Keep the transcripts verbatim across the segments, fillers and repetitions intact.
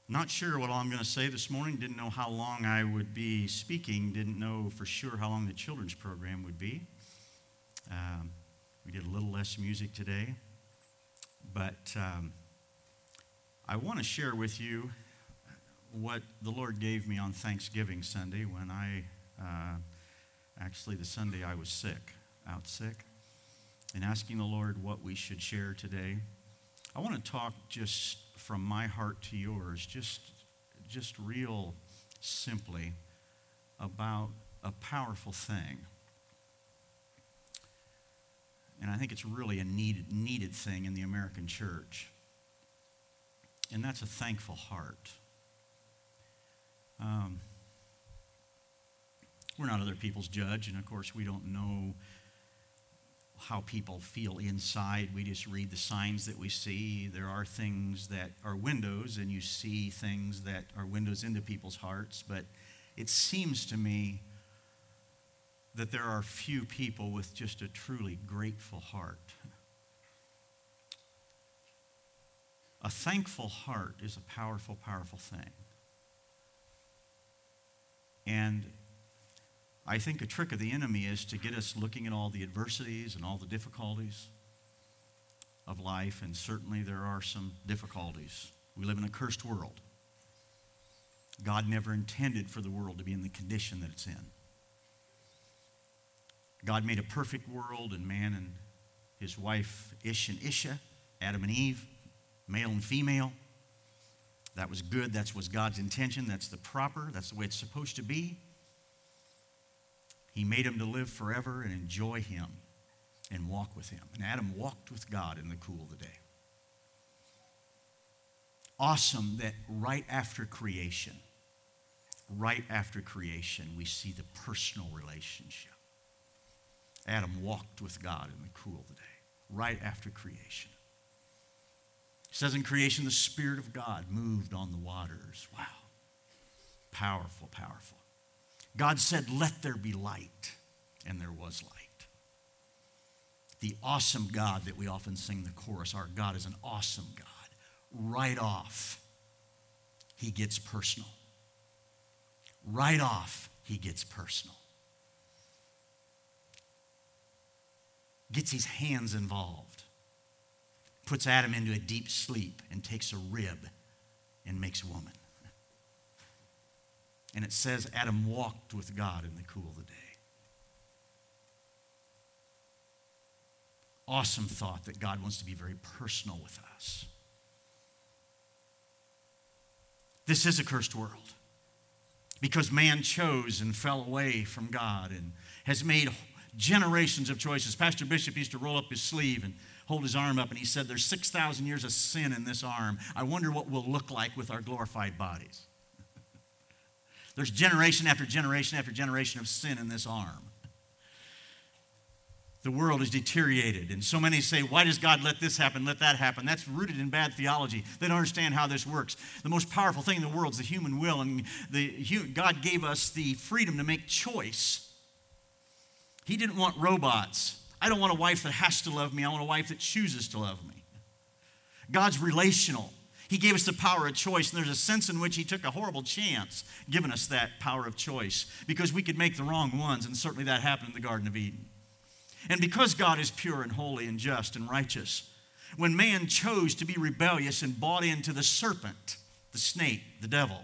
Not sure what all I'm going to say this morning. Didn't know how long I would be speaking. Didn't know for sure how long the children's program would be. Um, we did a little less music today. But um, I want to share with you what the Lord gave me on Thanksgiving Sunday when I, uh, actually the Sunday I was sick, out sick, and asking the Lord what we should share today. I want to talk just from my heart to yours, just, just real simply about a powerful thing. And I think it's really a needed, needed thing in the American church. And that's a thankful heart. Um, we're not other people's judge, and of course we don't know how people feel inside. We just read the signs that we see. There are things that are windows, and you see things that are windows into people's hearts. But it seems to me that there are few people with just a truly grateful heart. A thankful heart is a powerful, powerful thing. And I think a trick of the enemy is to get us looking at all the adversities and all the difficulties of life, and certainly there are some difficulties. We live in a cursed world. God never intended for the world to be in the condition that it's in. God made a perfect world, and man and his wife Ish and Isha, Adam and Eve, male and female. That was good. That was God's intention. That's the proper. That's the way it's supposed to be. He made him to live forever and enjoy him and walk with him. And Adam walked with God in the cool of the day. Awesome that right after creation, right after creation, we see the personal relationship. Adam walked with God in the cool of the day, right after creation. It says in creation, the Spirit of God moved on the waters. Wow. Powerful, powerful. God said, let there be light, and there was light. The awesome God that we often sing the chorus, our God is an awesome God. Right off, he gets personal. Right off, he gets personal. Gets his hands involved. Puts Adam into a deep sleep and takes a rib and makes woman. And it says Adam walked with God in the cool of the day. Awesome thought that God wants to be very personal with us. This is a cursed world because man chose and fell away from God and has made generations of choices. Pastor Bishop used to roll up his sleeve and hold his arm up, and he said, there's six thousand years of sin in this arm. I wonder what we'll look like with our glorified bodies. There's generation after generation after generation of sin in this arm. The world is deteriorated, and so many say, why does God let this happen, let that happen? That's rooted in bad theology. They don't understand how this works. The most powerful thing in the world is the human will, and the, God gave us the freedom to make choice. He didn't want robots. I don't want a wife that has to love me. I want a wife that chooses to love me. God's relational. He gave us the power of choice, and there's a sense in which he took a horrible chance giving us that power of choice because we could make the wrong ones, and certainly that happened in the Garden of Eden. And because God is pure and holy and just and righteous, when man chose to be rebellious and bought into the serpent, the snake, the devil,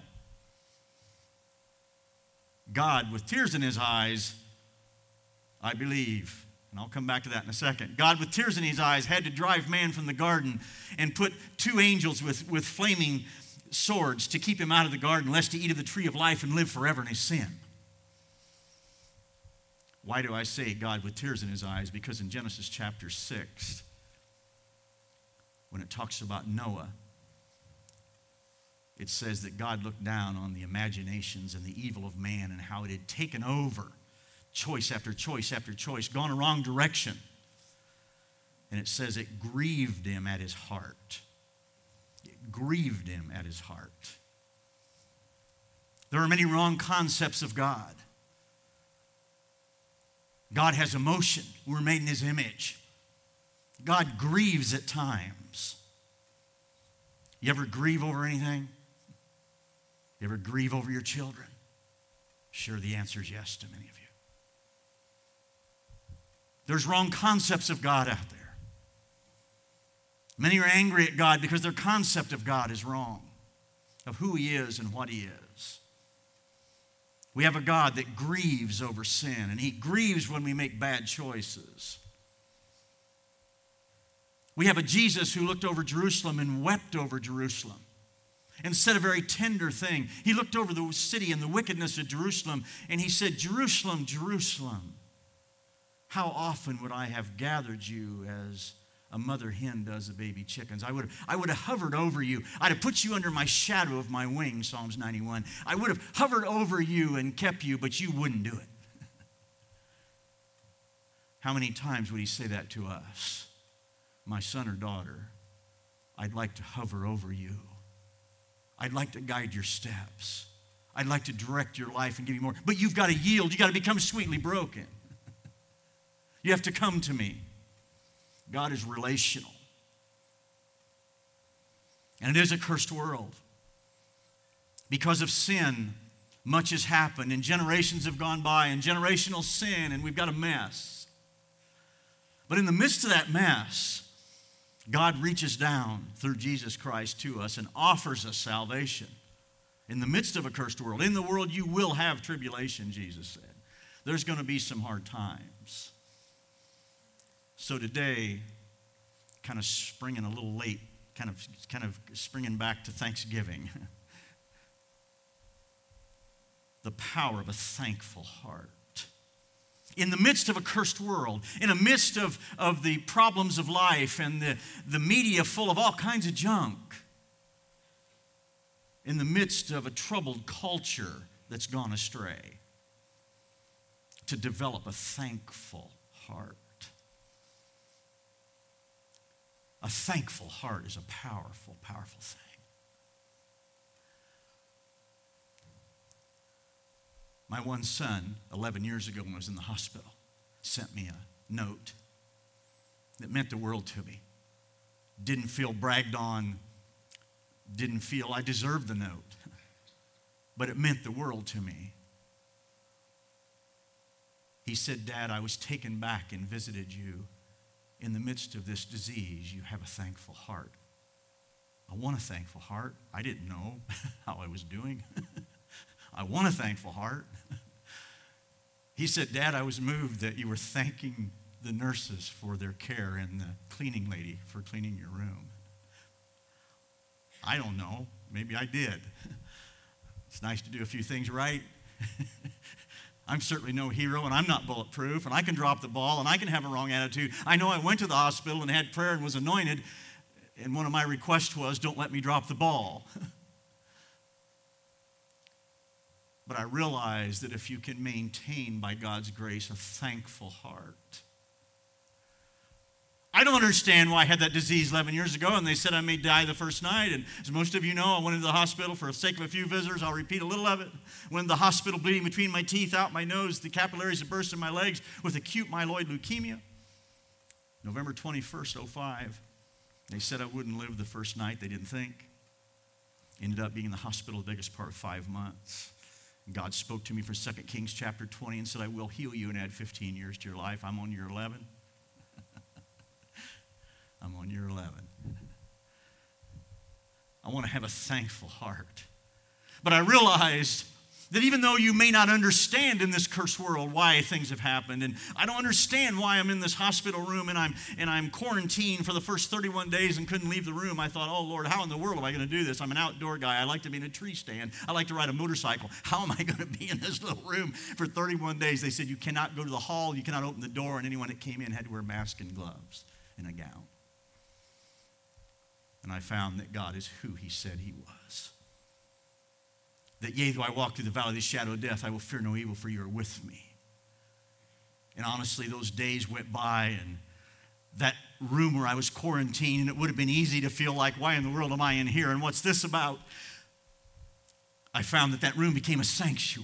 God, with tears in his eyes, I believe, and I'll come back to that in a second. God, with tears in his eyes, had to drive man from the garden and put two angels with, with flaming swords to keep him out of the garden, lest he eat of the tree of life and live forever in his sin. Why do I say God with tears in his eyes? Because in Genesis chapter six, when it talks about Noah, it says that God looked down on the imaginations and the evil of man and how it had taken over choice after choice after choice, gone a wrong direction. And it says it grieved him at his heart. It grieved him at his heart. There are many wrong concepts of God. God has emotion. We're made in his image. God grieves at times. You ever grieve over anything? You ever grieve over your children? Sure, the answer is yes to many of you. There's wrong concepts of God out there. Many are angry at God because their concept of God is wrong, of who He is and what He is. We have a God that grieves over sin, and He grieves when we make bad choices. We have a Jesus who looked over Jerusalem and wept over Jerusalem and said a very tender thing. He looked over the city and the wickedness of Jerusalem, and He said, Jerusalem, Jerusalem, how often would I have gathered you as a mother hen does the baby chickens? I would, I would have hovered over you. I'd have put you under my shadow of my wing, Psalms ninety-one. I would have hovered over you and kept you, but you wouldn't do it. How many times would He say that to us? My son or daughter, I'd like to hover over you. I'd like to guide your steps. I'd like to direct your life and give you more. But you've got to yield. You've got to become sweetly broken. You have to come to me. God is relational. And it is a cursed world. Because of sin, much has happened, and generations have gone by, and generational sin, and we've got a mess. But in the midst of that mess, God reaches down through Jesus Christ to us and offers us salvation. In the midst of a cursed world, in the world you will have tribulation, Jesus said. There's going to be some hard times. So today, kind of springing a little late, kind of, kind of springing back to Thanksgiving. The power of a thankful heart. In the midst of a cursed world, in the midst of, of the problems of life and the, the media full of all kinds of junk, in the midst of a troubled culture that's gone astray, to develop a thankful heart. A thankful heart is a powerful, powerful thing. My one son, eleven years ago when I was in the hospital, sent me a note that meant the world to me. Didn't feel bragged on, didn't feel I deserved the note, but it meant the world to me. He said, Dad, I was taken back and visited you. In the midst of this disease, you have a thankful heart. I want a thankful heart. I didn't know how I was doing. I want a thankful heart. He said, Dad, I was moved that you were thanking the nurses for their care and the cleaning lady for cleaning your room. I don't know. Maybe I did. It's nice to do a few things right. I'm certainly no hero, and I'm not bulletproof, and I can drop the ball, and I can have a wrong attitude. I know I went to the hospital and had prayer and was anointed, and one of my requests was, don't let me drop the ball. But I realize that if you can maintain, by God's grace, a thankful heart. I don't understand why I had that disease eleven years ago, and they said I may die the first night. And as most of you know, I went into the hospital for the sake of a few visitors. I'll repeat a little of it. Went into the hospital bleeding between my teeth, out my nose, the capillaries had burst in my legs with acute myeloid leukemia. November twenty-first, oh five. They said I wouldn't live the first night. They didn't think. Ended up being in the hospital the biggest part of five months. God spoke to me from Second Kings chapter twenty and said, I will heal you and add fifteen years to your life. I'm on year eleven. I'm on year eleven. I want to have a thankful heart. But I realized that even though you may not understand in this cursed world why things have happened, and I don't understand why I'm in this hospital room and I'm and I'm quarantined for the first thirty-one days and couldn't leave the room, I thought, oh Lord, how in the world am I going to do this? I'm an outdoor guy. I like to be in a tree stand. I like to ride a motorcycle. How am I going to be in this little room for thirty-one days? They said you cannot go to the hall, you cannot open the door, and anyone that came in had to wear a mask and gloves and a gown. And I found that God is who He said He was. That yea, though I walk through the valley of the shadow of death, I will fear no evil, for you are with me. And honestly, those days went by, and that room where I was quarantined, and it would have been easy to feel like, why in the world am I in here, and what's this about? I found that that room became a sanctuary.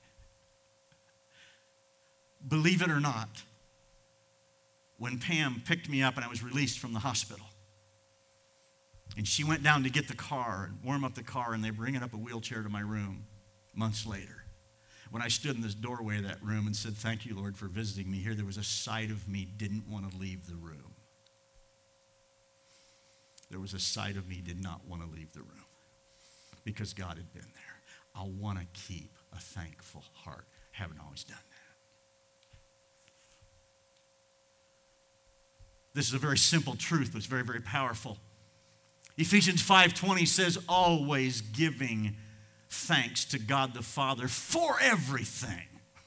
Believe it or not, when Pam picked me up and I was released from the hospital, And she went down to get the car and warm up the car, and they bring it up a wheelchair to my room months later. When I stood in this doorway of that room and said, thank you, Lord, for visiting me here, there was a side of me didn't want to leave the room. There was a side of me did not want to leave the room because God had been there. I want to keep a thankful heart. Haven't always done that. This is a very simple truth, but it's very, very powerful. Ephesians five twenty says, always giving thanks to God the Father for everything.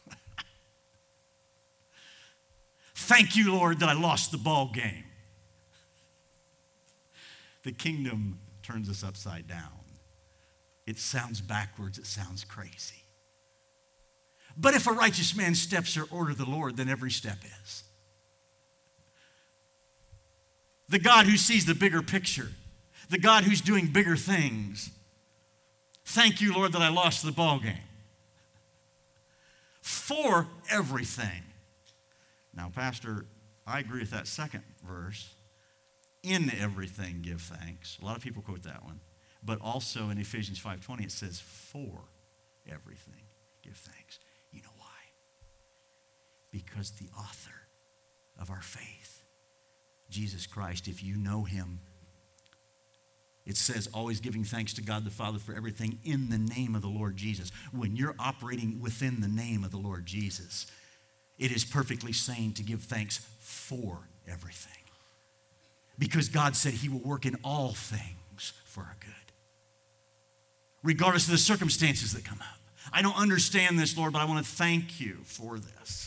Thank you, Lord, that I lost the ball game. The kingdom turns us upside down. It sounds backwards. It sounds crazy. But if a righteous man's steps are ordered of the Lord, then every step is. The God who sees the bigger picture, the God who's doing bigger things. Thank you, Lord, that I lost the ball game. For everything. Now, Pastor, I agree with that second verse. In everything, give thanks. A lot of people quote that one. But also in Ephesians five twenty, it says, for everything, give thanks. You know why? Because the author of our faith, Jesus Christ, if you know him, it says, always giving thanks to God the Father for everything in the name of the Lord Jesus. When you're operating within the name of the Lord Jesus, it is perfectly sane to give thanks for everything. Because God said he will work in all things for our good. Regardless of the circumstances that come up. I don't understand this, Lord, but I want to thank you for this.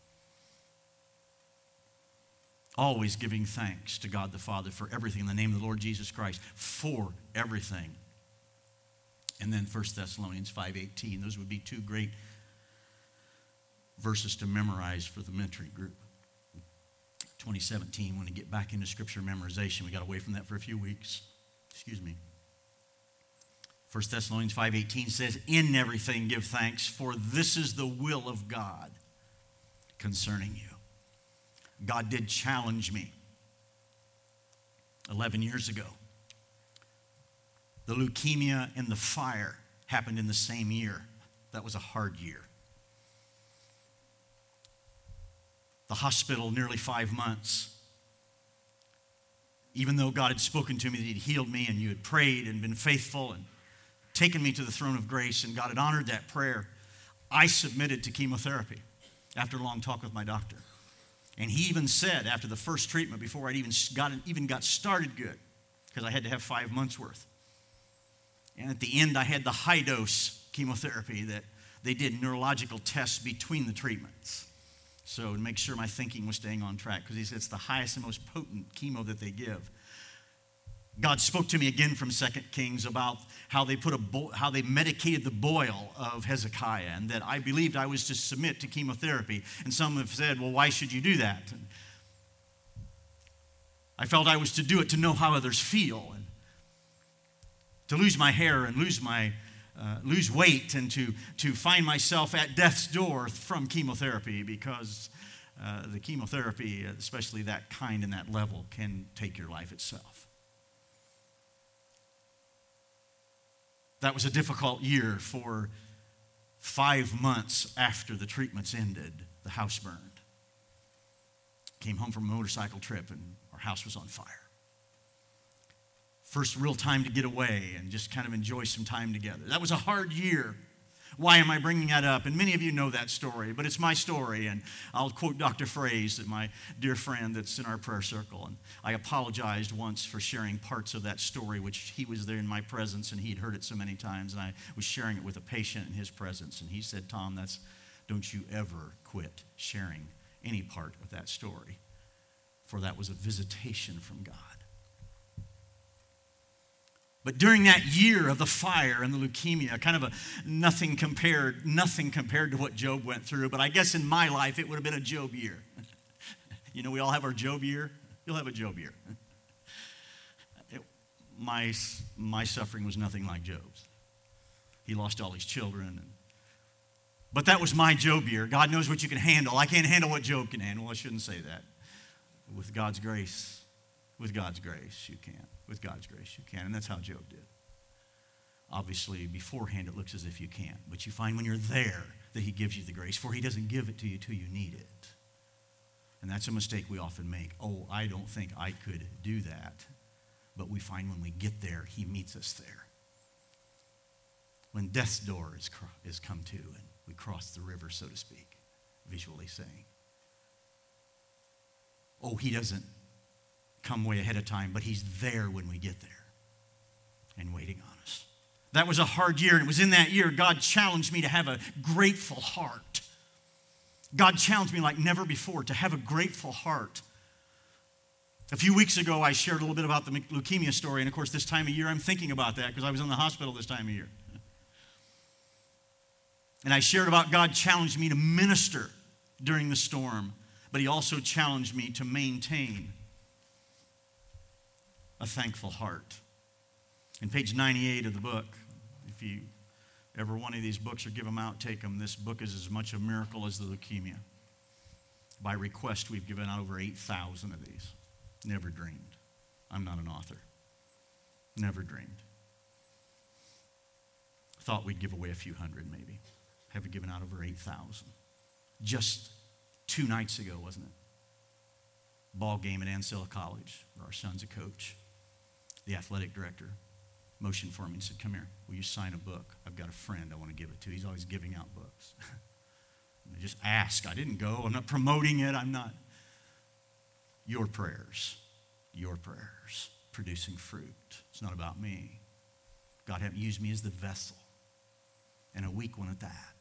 Always giving thanks to God the Father for everything in the name of the Lord Jesus Christ, for everything. And then First Thessalonians five eighteen. Those would be two great verses to memorize for the mentoring group. twenty seventeen, when we get back into scripture memorization, we got away from that for a few weeks. Excuse me. First Thessalonians five eighteen says, in everything give thanks, for this is the will of God concerning you. God did challenge me eleven years ago. The leukemia and the fire happened in the same year. That was a hard year. The hospital, nearly five months. Even though God had spoken to me that he'd healed me and you had prayed and been faithful and taken me to the throne of grace and God had honored that prayer, I submitted to chemotherapy after a long talk with my doctor. And he even said after the first treatment, before I even got, even got started good, because I had to have five months worth. And at the end, I had the high dose chemotherapy that they did neurological tests between the treatments. So to make sure my thinking was staying on track, because he said it's the highest and most potent chemo that they give. God spoke to me again from Second Kings about how they put a bo- how they medicated the boil of Hezekiah, and that I believed I was to submit to chemotherapy. And some have said, well, why should you do that? And I felt I was to do it to know how others feel, and to lose my hair and lose my uh, lose weight, and to to find myself at death's door from chemotherapy, because uh, the chemotherapy, especially that kind and that level, can take your life itself. That was a difficult year. For five months after the treatments ended, the house burned. Came home from a motorcycle trip and our house was on fire. First real time to get away and just kind of enjoy some time together. That was a hard year. Why am I bringing that up? And many of you know that story, but it's my story. And I'll quote Doctor Fraze, my dear friend that's in our prayer circle. And I apologized once for sharing parts of that story, which he was there in my presence and he'd heard it so many times. And I was sharing it with a patient in his presence. And he said, Tom, that's, don't you ever quit sharing any part of that story, for that was a visitation from God. But during that year of the fire and the leukemia, kind of a nothing compared, nothing compared to what Job went through. But I guess in my life, it would have been a Job year. You know, we all have our Job year. You'll have a Job year. It, my, my suffering was nothing like Job's. He lost all his children. And, but that was my Job year. God knows what you can handle. I can't handle what Job can handle. I shouldn't say that. With God's grace, With God's grace, you can. With God's grace, you can. And that's how Job did. Obviously, beforehand, it looks as if you can't. But you find when you're there that he gives you the grace, for he doesn't give it to you till you need it. And that's a mistake we often make. Oh, I don't think I could do that. But we find when we get there, he meets us there. When death's door is, is come to and we cross the river, so to speak, visually saying. Oh, he doesn't come way ahead of time, but he's there when we get there and waiting on us. That was a hard year, and it was in that year God challenged me to have a grateful heart. God challenged me like never before to have a grateful heart. A few weeks ago, I shared a little bit about the leukemia story, and of course, this time of year, I'm thinking about that because I was in the hospital this time of year. And I shared about God challenged me to minister during the storm, but he also challenged me to maintain a thankful heart. In page ninety-eight of the book, if you ever want any of these books or give them out, take them. This book is as much a miracle as the leukemia. By request, we've given out over eight thousand of these. Never dreamed. I'm not an author. Never dreamed. Thought we'd give away a few hundred maybe. Have given out over eight thousand. Just two nights ago, wasn't it? Ball game at Ansel College, where our son's a coach. The athletic director motioned for me and said, come here, will you sign a book? I've got a friend I want to give it to. He's always giving out books. I just ask. I didn't go. I'm not promoting it. I'm not. Your prayers, your prayers, producing fruit. It's not about me. God hadn't used me as the vessel, and a weak one at that.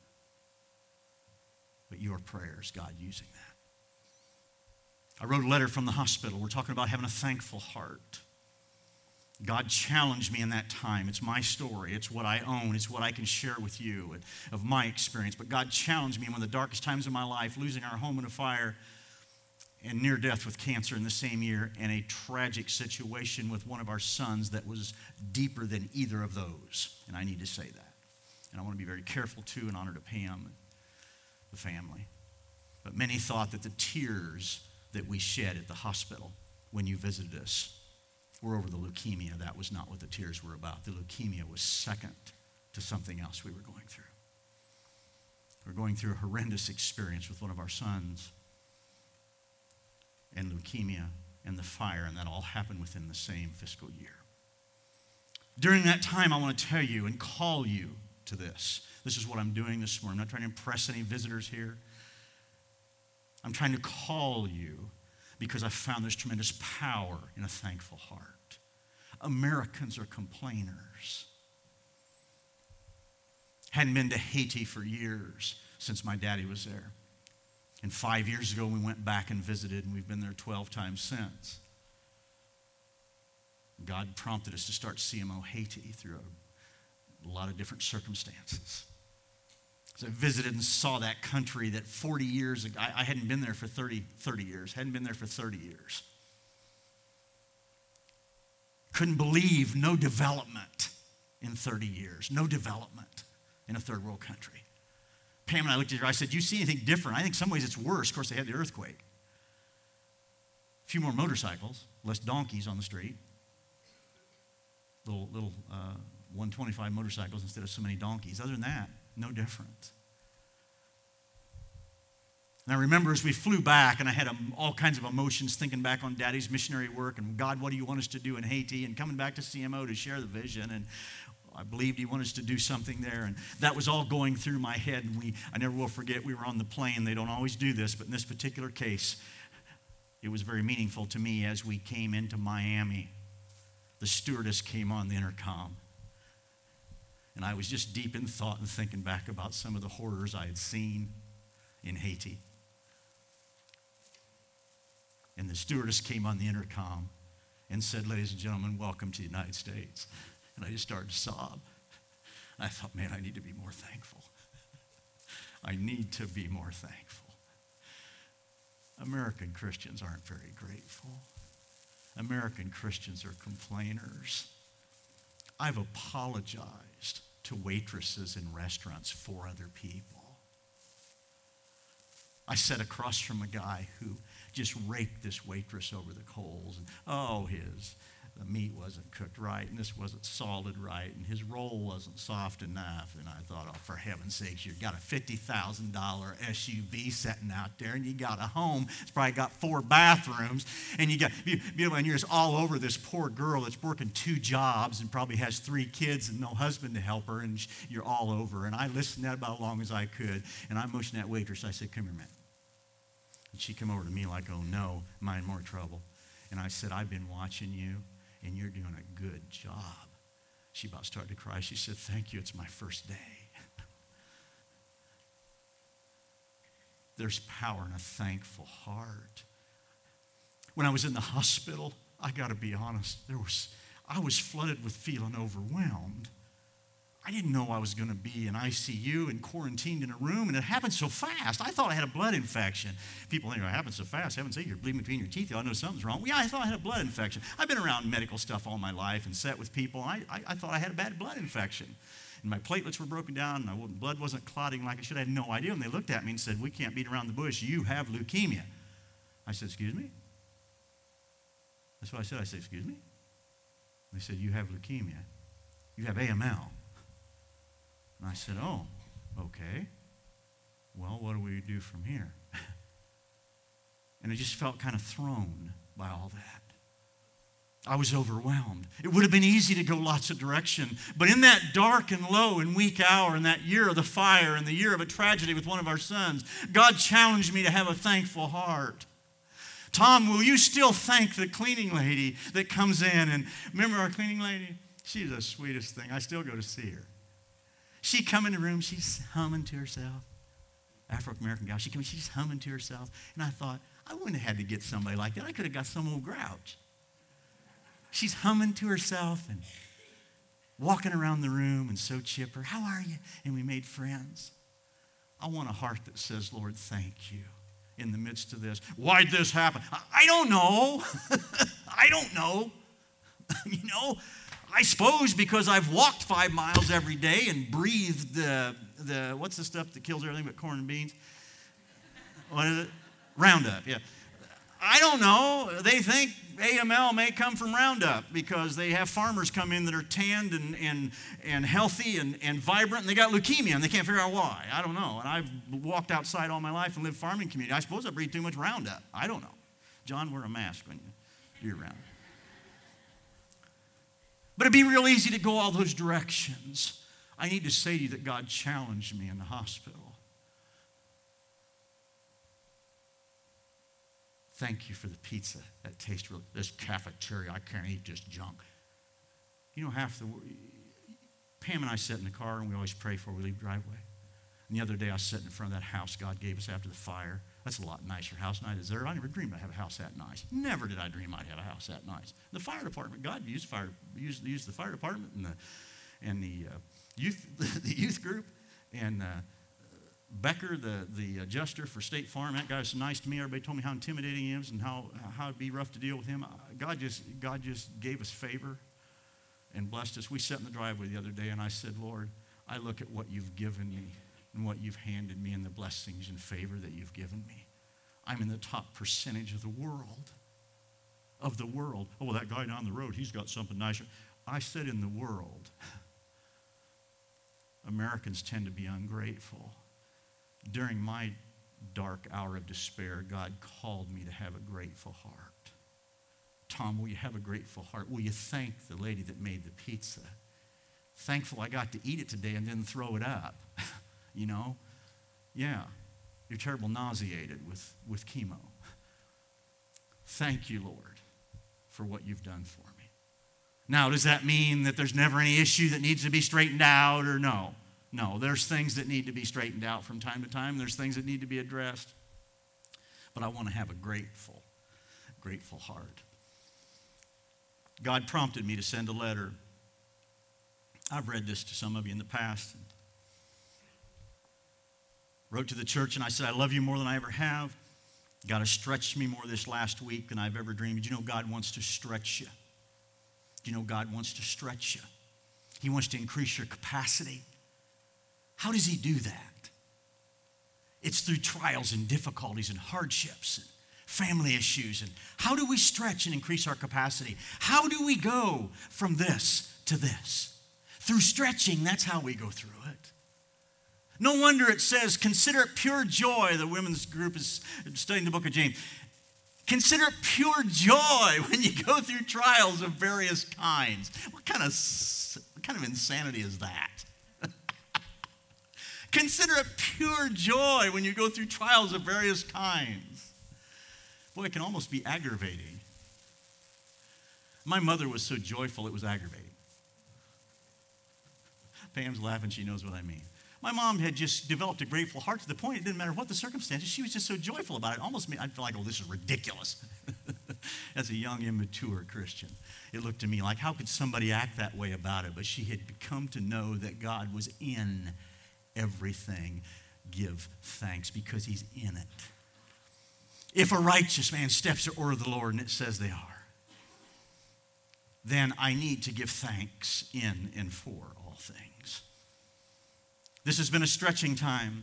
But your prayers, God using that. I wrote a letter from the hospital. We're talking about having a thankful heart. God challenged me in that time. It's my story. It's what I own. It's what I can share with you of my experience. But God challenged me in one of the darkest times of my life, losing our home in a fire and near death with cancer in the same year, and a tragic situation with one of our sons that was deeper than either of those. And I need to say that. And I want to be very careful, too, in honor to Pam and the family. But many thought that the tears that we shed at the hospital when you visited us were over the leukemia. That was not what the tears were about. The leukemia was second to something else we were going through. We're going through a horrendous experience with one of our sons, and leukemia and the fire, and that all happened within the same fiscal year. During that time, I want to tell you and call you to this. This is what I'm doing this morning. I'm not trying to impress any visitors here. I'm trying to call you because I found there's tremendous power in a thankful heart. Americans are complainers. Hadn't been to Haiti for years since my daddy was there. And five years ago, we went back and visited, and we've been there twelve times since. God prompted us to start C M O Haiti through a, a lot of different circumstances. So I visited and saw that country that forty years ago, I, I hadn't been there for thirty, thirty years, hadn't been there for thirty years. Couldn't believe no development in thirty years, no development in a third world country. Pam and I looked at her, I said, do you see anything different? I think some ways it's worse. Of course, they had the earthquake. A few more motorcycles, less donkeys on the street. Little, little uh, one twenty-five motorcycles instead of so many donkeys. Other than that, no different. And I remember as we flew back, and I had um, all kinds of emotions thinking back on Daddy's missionary work, and God, what do you want us to do in Haiti? And coming back to C M O to share the vision, and I believed he wanted us to do something there, and that was all going through my head. And we, I never will forget, we were on the plane. They don't always do this, but in this particular case, it was very meaningful to me as we came into Miami. The stewardess came on the intercom, and I was just deep in thought and thinking back about some of the horrors I had seen in Haiti. And the stewardess came on the intercom and said, ladies and gentlemen, welcome to the United States. And I just started to sob. I thought, man, I need to be more thankful. I need to be more thankful. American Christians aren't very grateful. American Christians are complainers. I've apologized to waitresses in restaurants for other people. I sat across from a guy who just raked this waitress over the coals. And, oh, his the meat wasn't cooked right, and this wasn't salted right, and his roll wasn't soft enough. And I thought, oh, for heaven's sakes, you've got a fifty thousand dollars S U V sitting out there, and you got a home. It's probably got four bathrooms, and you got, you, you know, and you're just all over this poor girl that's working two jobs and probably has three kids and no husband to help her, and you're all over. And I listened to that about as long as I could, and I motioned that waitress. I said, come here, man. And she came over to me like, oh, no, am I in more trouble? And I said, I've been watching you, and you're doing a good job. She about started to cry. She said, thank you, it's my first day. There's power in a thankful heart. When I was in the hospital, I got to be honest, there was I was flooded with feeling overwhelmed. I didn't know I was going to be in I C U and quarantined in a room, and it happened so fast. I thought I had a blood infection. People think, it happened so fast. Heaven's sake, you're bleeding between your teeth. I know something's wrong. Well, yeah, I thought I had a blood infection. I've been around medical stuff all my life and sat with people. And I, I, I thought I had a bad blood infection. And my platelets were broken down, and my blood wasn't clotting like it should. I had no idea. And they looked at me and said, we can't beat around the bush. You have leukemia. I said, excuse me? That's what I said. I said, excuse me? They said, you have leukemia. You have A M L. And I said, oh, okay. Well, what do we do from here? And I just felt kind of thrown by all that. I was overwhelmed. It would have been easy to go lots of direction, but in that dark and low and weak hour, in that year of the fire and the year of a tragedy with one of our sons, God challenged me to have a thankful heart. Tom, will you still thank the cleaning lady that comes in? And remember our cleaning lady? She's the sweetest thing. I still go to see her. She come in the room, she's humming to herself. Afro-American gal, she comes, she's humming to herself. And I thought, I wouldn't have had to get somebody like that. I could have got some old grouch. She's humming to herself and walking around the room and so chipper. How are you? And we made friends. I want a heart that says, Lord, thank you in the midst of this. Why'd this happen? I don't know. I don't know. You know, I suppose because I've walked five miles every day and breathed the, the what's the stuff that kills everything but corn and beans? What is it? Roundup, yeah. I don't know. They think A M L may come from Roundup because they have farmers come in that are tanned and, and, and healthy and, and vibrant, and they got leukemia, and they can't figure out why. I don't know. And I've walked outside all my life and lived farming community. I suppose I breathe too much Roundup. I don't know. John, wear a mask when you do your round. But it'd be real easy to go all those directions. I need to say to you that God challenged me in the hospital. Thank you for the pizza. That tastes really, this cafeteria, I can't eat this junk. You know, half the, Pam and I sit in the car and we always pray before we leave the driveway. And the other day I was sitting in front of that house God gave us after the fire. That's a lot nicer house than I deserve. I never dreamed I'd have a house that nice. Never did I dream I'd have a house that nice. The fire department, God used fire, used, used the fire department and the and the uh, youth the youth group and uh, Becker, the the adjuster for State Farm. That guy was so nice to me. Everybody told me how intimidating he is and how how it'd be rough to deal with him. God just God just gave us favor and blessed us. We sat in the driveway the other day and I said, Lord, I look at what you've given me and what you've handed me and the blessings and favor that you've given me. I'm in the top percentage of the world. Of the world. Oh, well, that guy down the road, he's got something nicer. I said in the world. Americans tend to be ungrateful. During my dark hour of despair, God called me to have a grateful heart. Tom, will you have a grateful heart? Will you thank the lady that made the pizza? Thankful I got to eat it today and then throw it up. You know? Yeah. You're terrible nauseated with, with chemo. Thank you, Lord, for what you've done for me. Now, does that mean that there's never any issue that needs to be straightened out or no? No, there's things that need to be straightened out from time to time. There's things that need to be addressed. But I want to have a grateful, grateful heart. God prompted me to send a letter. I've read this to some of you in the past. Wrote to the church and I said, I love you more than I ever have. God has stretched me more this last week than I've ever dreamed. Do you know God wants to stretch you? Do you know God wants to stretch you? He wants to increase your capacity. How does he do that? It's through trials and difficulties and hardships and family issues. And how do we stretch and increase our capacity? How do we go from this to this? Through stretching, that's how we go through it. No wonder it says, consider it pure joy. The women's group is studying the book of James. Consider it pure joy when you go through trials of various kinds. What kind of, what kind of insanity is that? Consider it pure joy when you go through trials of various kinds. Boy, it can almost be aggravating. My mother was so joyful it was aggravating. Pam's laughing, she knows what I mean. My mom had just developed a grateful heart to the point it didn't matter what the circumstances. She was just so joyful about it. Almost made, I'd feel like, oh, this is ridiculous. As a young, immature Christian, it looked to me like, how could somebody act that way about it? But she had come to know that God was in everything. Give thanks because he's in it. If a righteous man's steps are ordered of the Lord, and it says they are, then I need to give thanks in and for all things. This has been a stretching time.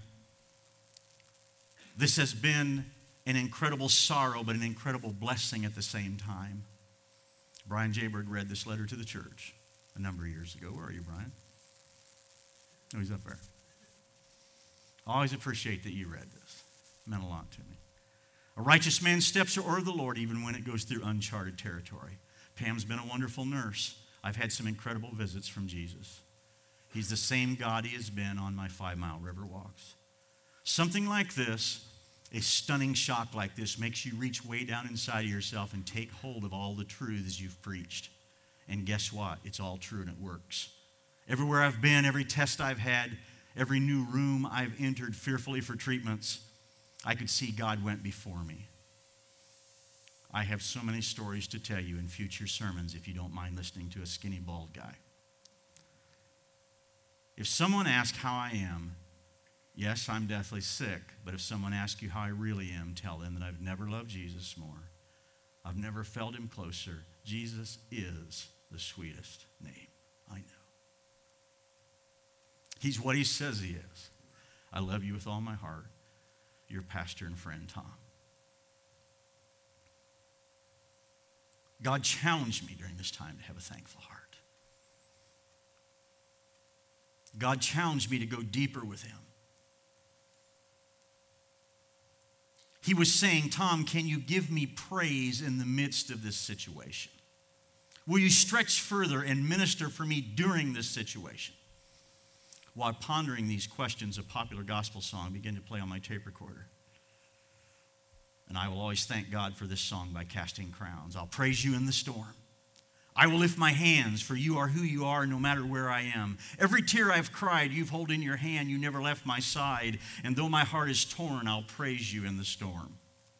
This has been an incredible sorrow, but an incredible blessing at the same time. Brian Jayberg read this letter to the church a number of years ago. Where are you, Brian? Oh, he's up there. I always appreciate that you read this. It meant a lot to me. A righteous man's steps are ordered of the Lord, even when it goes through uncharted territory. Pam's been a wonderful nurse. I've had some incredible visits from Jesus. He's the same God he has been on my five-mile river walks. Something like this, a stunning shock like this, makes you reach way down inside of yourself and take hold of all the truths you've preached. And guess what? It's all true and it works. Everywhere I've been, every test I've had, every new room I've entered fearfully for treatments, I could see God went before me. I have so many stories to tell you in future sermons if you don't mind listening to a skinny, bald guy. If someone asks how I am, yes, I'm deathly sick, but if someone asks you how I really am, tell them that I've never loved Jesus more. I've never felt him closer. Jesus is the sweetest name I know. He's what he says he is. I love you with all my heart. Your pastor and friend, Tom. God challenged me during this time to have a thankful heart. God challenged me to go deeper with him. He was saying, Tom, can you give me praise in the midst of this situation? Will you stretch further and minister for me during this situation? While pondering these questions, a popular gospel song began to play on my tape recorder. And I will always thank God for this song by Casting Crowns. I'll praise you in the storm. I will lift my hands, for you are who you are no matter where I am. Every tear I've cried, you've held in your hand. You never left my side. And though my heart is torn, I'll praise you in the storm.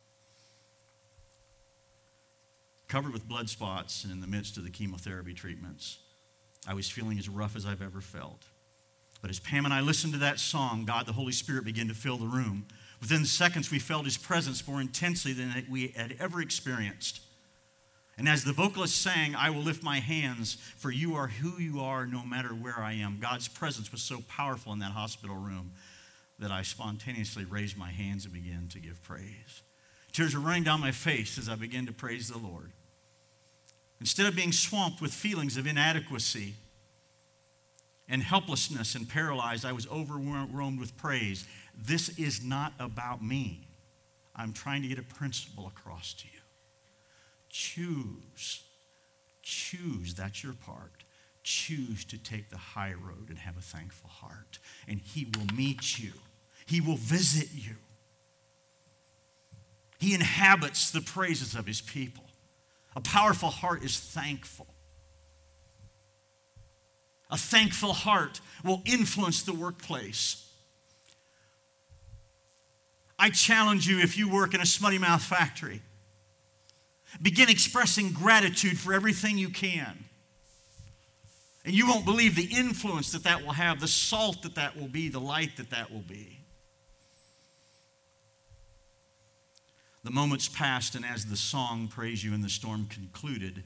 Covered with blood spots and in the midst of the chemotherapy treatments, I was feeling as rough as I've ever felt. But as Pam and I listened to that song, God, the Holy Spirit, began to fill the room. Within seconds, we felt his presence more intensely than we had ever experienced. And as the vocalist sang, I will lift my hands, for you are who you are no matter where I am. God's presence was so powerful in that hospital room that I spontaneously raised my hands and began to give praise. Tears were running down my face as I began to praise the Lord. Instead of being swamped with feelings of inadequacy and helplessness and paralyzed, I was overwhelmed with praise. This is not about me. I'm trying to get a principle across to you. Choose, choose, that's your part. Choose to take the high road and have a thankful heart. And he will meet you. He will visit you. He inhabits the praises of his people. A powerful heart is thankful. A thankful heart will influence the workplace. I challenge you, if you work in a smutty mouth factory, begin expressing gratitude for everything you can. And you won't believe the influence that that will have, the salt that that will be, the light that that will be. The moments passed, and as the song, Praise You in the Storm, concluded,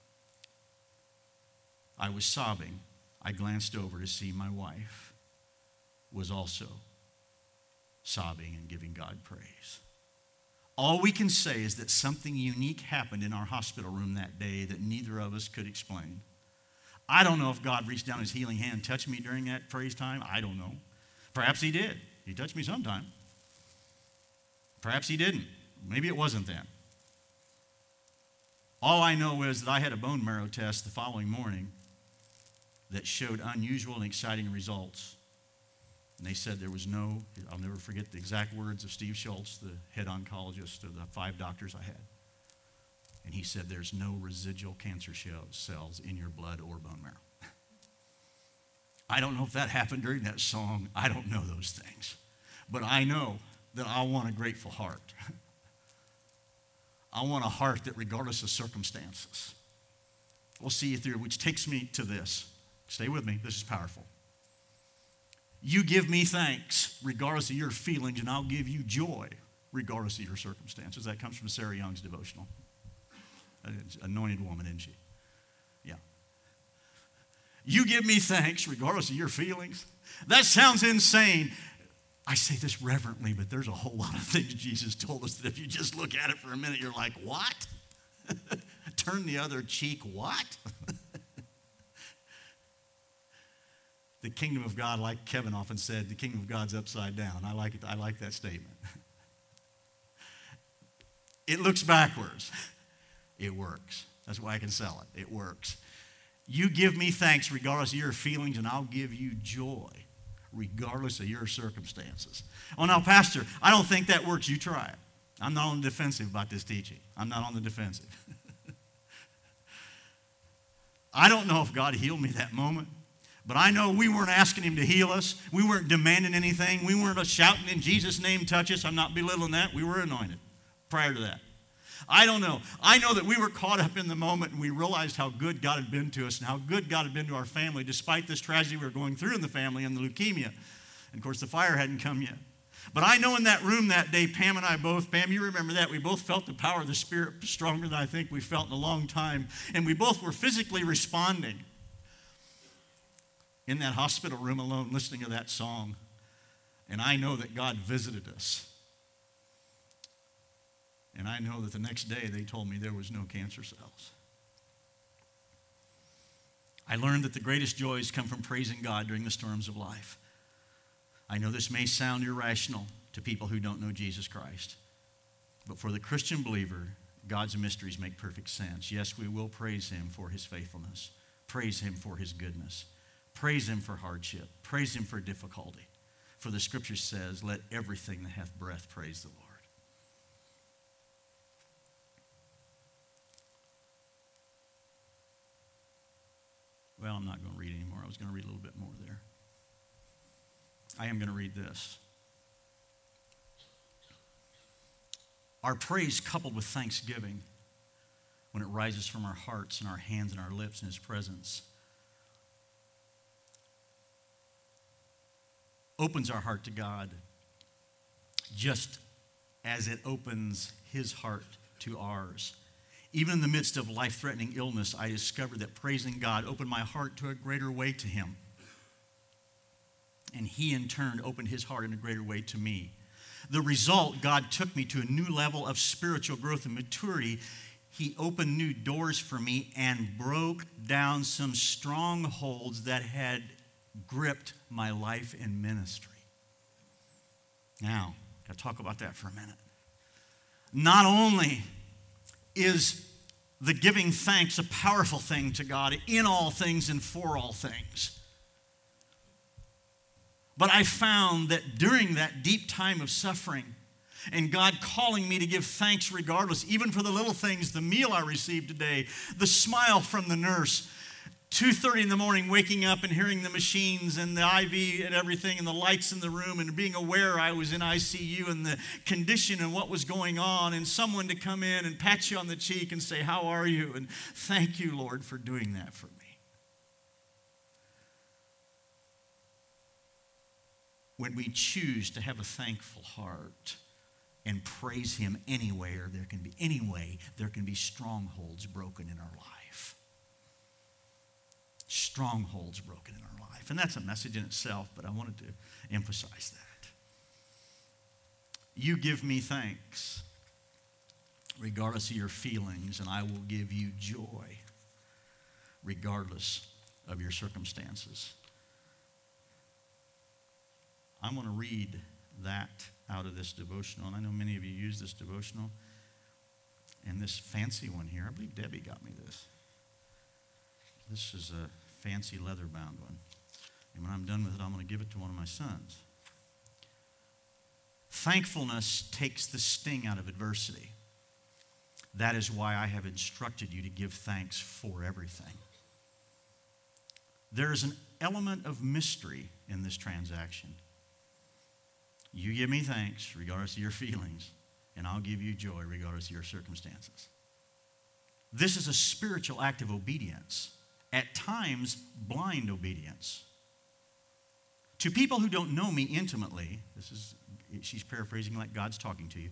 I was sobbing. I glanced over to see my wife was also sobbing and giving God praise. All we can say is that something unique happened in our hospital room that day that neither of us could explain. I don't know if God reached down his healing hand and touched me during that praise time. I don't know. Perhaps he did. He touched me sometime. Perhaps he didn't. Maybe it wasn't then. All I know is that I had a bone marrow test the following morning that showed unusual and exciting results. And they said there was no, I'll never forget the exact words of Steve Schultz, the head oncologist of the five doctors I had. And he said, there's no residual cancer cells in your blood or bone marrow. I don't know if that happened during that song. I don't know those things. But I know that I want a grateful heart. I want a heart that regardless of circumstances will see you through, which takes me to this. Stay with me. This is powerful. You give me thanks regardless of your feelings, and I'll give you joy regardless of your circumstances. That comes from Sarah Young's devotional. Anointed woman, isn't she? Yeah. You give me thanks regardless of your feelings. That sounds insane. I say this reverently, but there's a whole lot of things Jesus told us that if you just look at it for a minute, you're like, what? Turn the other cheek, what? The kingdom of God, like Kevin often said, the kingdom of God's upside down. I like it. I like that statement. It looks backwards. It works. That's why I can sell it. It works. You give me thanks regardless of your feelings, and I'll give you joy regardless of your circumstances. Oh, now, Pastor, I don't think that works. You try it. I'm not on the defensive about this teaching. I'm not on the defensive. I don't know if God healed me that moment, but I know we weren't asking him to heal us. We weren't demanding anything. We weren't shouting in Jesus' name, touch us. I'm not belittling that. We were anointed prior to that. I don't know. I know that we were caught up in the moment and we realized how good God had been to us and how good God had been to our family despite this tragedy we were going through in the family and the leukemia. And of course, the fire hadn't come yet. But I know in that room that day, Pam and I both, Pam, you remember that, we both felt the power of the Spirit stronger than I think we felt in a long time. And we both were physically responding in that hospital room alone listening to that song. And I know that God visited us. And I know that the next day they told me there was no cancer cells. I learned that the greatest joys come from praising God during the storms of life. I know this may sound irrational to people who don't know Jesus Christ, but for the Christian believer, God's mysteries make perfect sense. Yes, we will praise him for his faithfulness, praise him for his goodness, praise him for hardship, praise him for difficulty. For the scripture says, let everything that hath breath praise the Lord. Well, I'm not going to read anymore. I was going to read a little bit more there. I am going to read this. Our praise coupled with thanksgiving, when it rises from our hearts and our hands and our lips in his presence, opens our heart to God just as it opens his heart to ours. Even in the midst of life-threatening illness, I discovered that praising God opened my heart to a greater way to him. And he, in turn, opened his heart in a greater way to me. The result, God took me to a new level of spiritual growth and maturity. He opened new doors for me and broke down some strongholds that had gripped my life and ministry. Now, I've got to talk about that for a minute. Not only is the giving thanks a powerful thing to God in all things and for all things, but I found that during that deep time of suffering and God calling me to give thanks regardless, even for the little things, the meal I received today, the smile from the nurse, two thirty in the morning waking up and hearing the machines and the I V and everything and the lights in the room and being aware I was in I C U and the condition and what was going on, and someone to come in and pat you on the cheek and say, how are you? And thank you, Lord, for doing that for me. When we choose to have a thankful heart and praise him anyway, or there can be anyway, there can be strongholds broken in our life. Strongholds broken in our life. And that's a message in itself, but I wanted to emphasize that. You give me thanks, regardless of your feelings, and I will give you joy, regardless of your circumstances. I'm going to read that out of this devotional, and I know many of you use this devotional. And this fancy one here, I believe Debbie got me this. This is a fancy leather-bound one. And when I'm done with it, I'm going to give it to one of my sons. Thankfulness takes the sting out of adversity. That is why I have instructed you to give thanks for everything. There is an element of mystery in this transaction. You give me thanks regardless of your feelings, and I'll give you joy regardless of your circumstances. This is a spiritual act of obedience, at times blind obedience. To people who don't know me intimately, this is, she's paraphrasing like God's talking to you.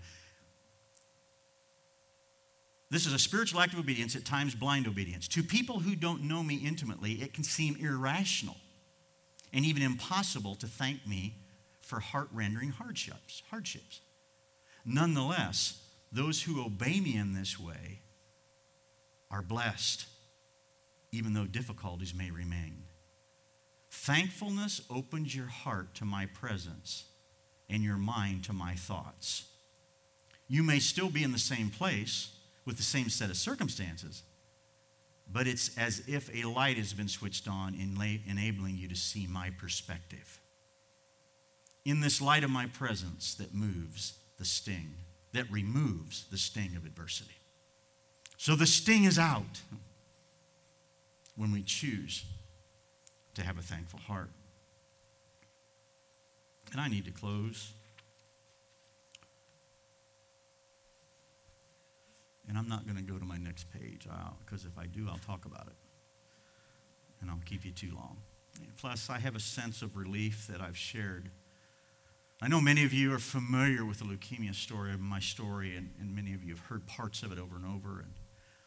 This is a spiritual act of obedience, at times blind obedience. To people who don't know me intimately, it can seem irrational and even impossible to thank me for heart-rendering hardships. hardships. Nonetheless, those who obey me in this way are blessed, even though difficulties may remain. Thankfulness opens your heart to my presence and your mind to my thoughts. You may still be in the same place with the same set of circumstances, but it's as if a light has been switched on, enabling you to see my perspective. In this light of my presence that moves the sting, that removes the sting of adversity. So the sting is out when we choose to have a thankful heart. And I need to close. And I'm not going to go to my next page, because if I do, I'll talk about it. And I'll keep you too long. Plus, I have a sense of relief that I've shared. I know many of you are familiar with the leukemia story, my story, and, and many of you have heard parts of it over and over. And,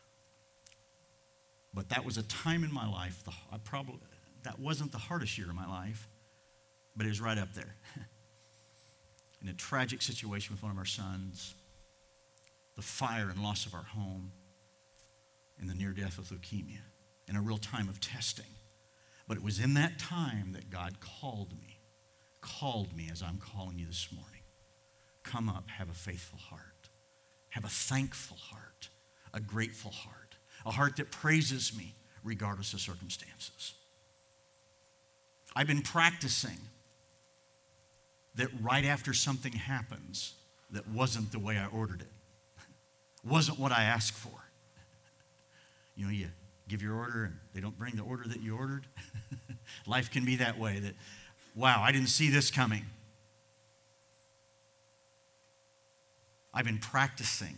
but that was a time in my life, the, I probably, that wasn't the hardest year of my life, but it was right up there. In a tragic situation with one of our sons, the fire and loss of our home, and the near death with leukemia, and a real time of testing. But it was in that time that God called me. Called me as I'm calling you this morning. Come up, have a faithful heart. Have a thankful heart. A grateful heart. A heart that praises me regardless of circumstances. I've been practicing that right after something happens that wasn't the way I ordered it. Wasn't what I asked for. You know, you give your order and they don't bring the order that you ordered. Life can be that way, that wow, I didn't see this coming. I've been practicing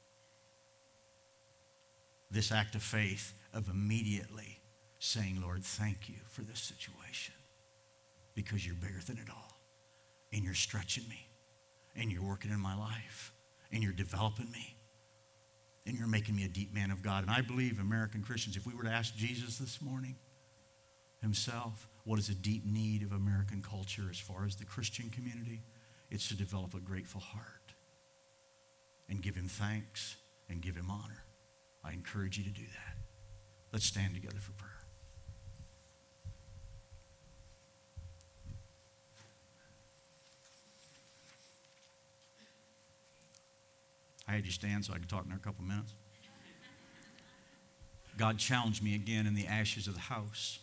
this act of faith of immediately saying, Lord, thank you for this situation because you're bigger than it all. And you're stretching me. And you're working in my life. And you're developing me. And you're making me a deep man of God. And I believe American Christians, if we were to ask Jesus this morning himself, what is a deep need of American culture as far as the Christian community? It's to develop a grateful heart and give him thanks and give him honor. I encourage you to do that. Let's stand together for prayer. I had you stand so I could talk in a couple minutes. God challenged me again in the ashes of the house.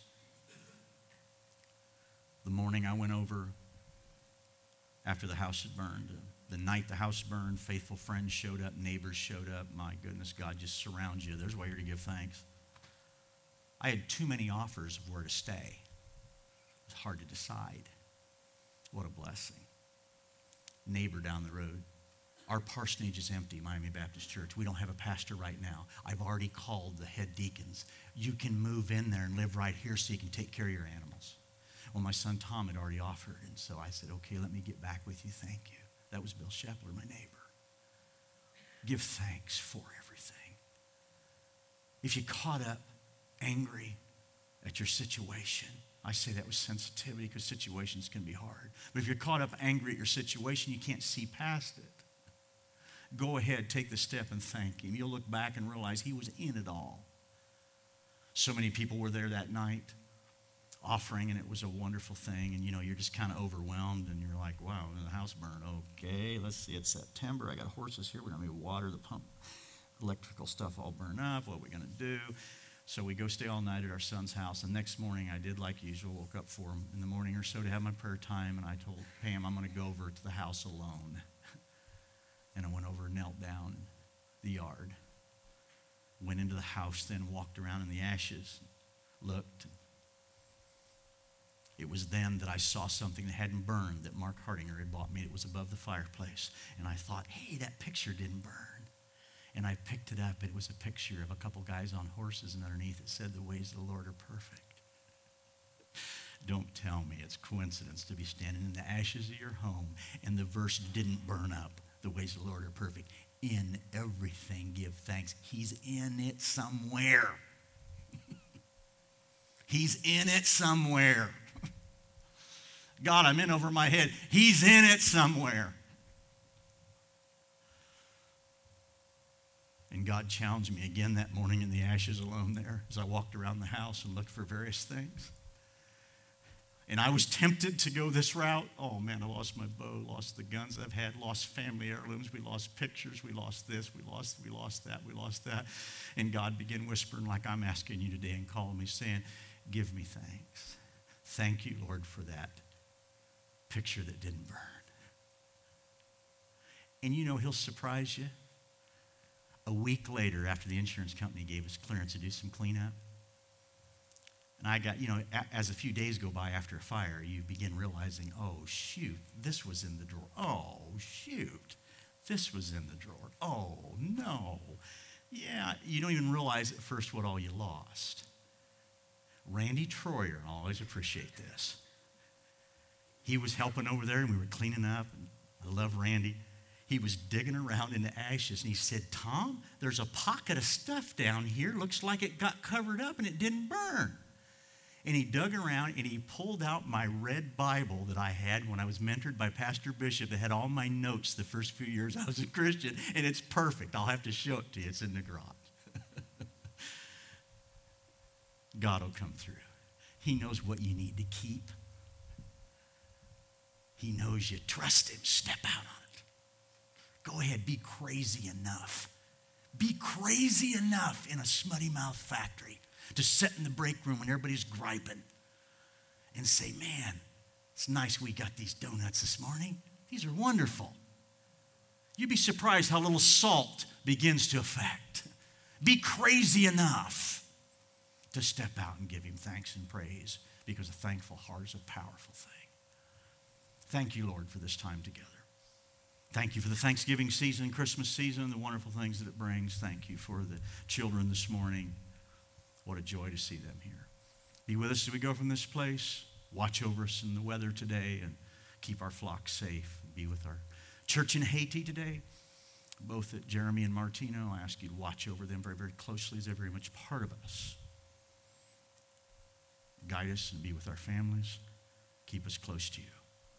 The morning I went over after the house had burned. The night the house burned, faithful friends showed up, neighbors showed up. My goodness, God just surrounds you. There's why you're to give thanks. I had too many offers of where to stay. It was hard to decide. What a blessing. Neighbor down the road. Our parsonage is empty, Miami Baptist Church. We don't have a pastor right now. I've already called the head deacons. You can move in there and live right here so you can take care of your animals. Well, my son Tom had already offered, and so I said, okay, let me get back with you. Thank you. That was Bill Shepler, my neighbor. Give thanks for everything. If you caught up angry at your situation, I say that with sensitivity because situations can be hard. But if you're caught up angry at your situation, you can't see past it. Go ahead, take the step and thank him. You'll look back and realize he was in it all. So many people were there that night offering, and it was a wonderful thing. And, you know, you're just kind of overwhelmed, and you're like, wow, the house burned. Okay, let's see, it's September. I got horses here. We're going to water the pump. Electrical stuff all burned up. What are we going to do? So we go stay all night at our son's house. And next morning, I did like usual, woke up for him in the morning or so to have my prayer time. And I told Pam, I'm going to go over to the house alone. And I went over and knelt down in the yard. Went into the house, then walked around in the ashes, looked. It was then that I saw something that hadn't burned that Mark Hardinger had bought me. It was above the fireplace. And I thought, hey, that picture didn't burn. And I picked it up. It was a picture of a couple guys on horses, and underneath it said, the ways of the Lord are perfect. Don't tell me it's coincidence to be standing in the ashes of your home and the verse didn't burn up. The ways of the Lord are perfect. In everything give thanks. He's in it somewhere. He's in it somewhere. God, I'm in over my head. He's in it somewhere. And God challenged me again that morning in the ashes alone there as I walked around the house and looked for various things. And I was tempted to go this route. Oh, man, I lost my bow, lost the guns I've had, lost family heirlooms. We lost pictures. We lost this. We lost, we lost that. We lost that. And God began whispering like I'm asking you today and calling me, saying, give me thanks. Thank you, Lord, for that picture that didn't burn. And you know, he'll surprise you. A week later, after the insurance company gave us clearance to do some cleanup, and I got, you know, as a few days go by after a fire, you begin realizing, oh, shoot, this was in the drawer. Oh, shoot, this was in the drawer. Oh, no. Yeah, you don't even realize at first what all you lost. Randy Troyer, I always appreciate this. He was helping over there, and we were cleaning up, and I love Randy. He was digging around in the ashes, and he said, Tom, there's a pocket of stuff down here. Looks like it got covered up, and it didn't burn. And he dug around, and he pulled out my red Bible that I had when I was mentored by Pastor Bishop. It had all my notes the first few years I was a Christian, and it's perfect. I'll have to show it to you. It's in the garage. God will come through. He knows what you need to keep. He knows you. Trust him. Step out on it. Go ahead. Be crazy enough. Be crazy enough in a smutty mouth factory to sit in the break room when everybody's griping and say, man, it's nice we got these donuts this morning. These are wonderful. You'd be surprised how little salt begins to affect. Be crazy enough to step out and give him thanks and praise, because a thankful heart is a powerful thing. Thank you, Lord, for this time together. Thank you for the Thanksgiving season and Christmas season, the wonderful things that it brings. Thank you for the children this morning. What a joy to see them here. Be with us as we go from this place. Watch over us in the weather today and keep our flock safe. Be with our church in Haiti today, both at Jeremy and Martino. I ask you to watch over them very, very closely as they're very much part of us. Guide us and be with our families. Keep us close to you.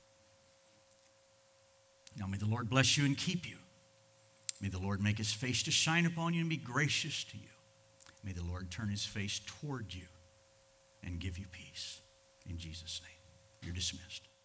Now may the Lord bless you and keep you. May the Lord make his face to shine upon you and be gracious to you. May the Lord turn his face toward you and give you peace. In Jesus' name, you're dismissed.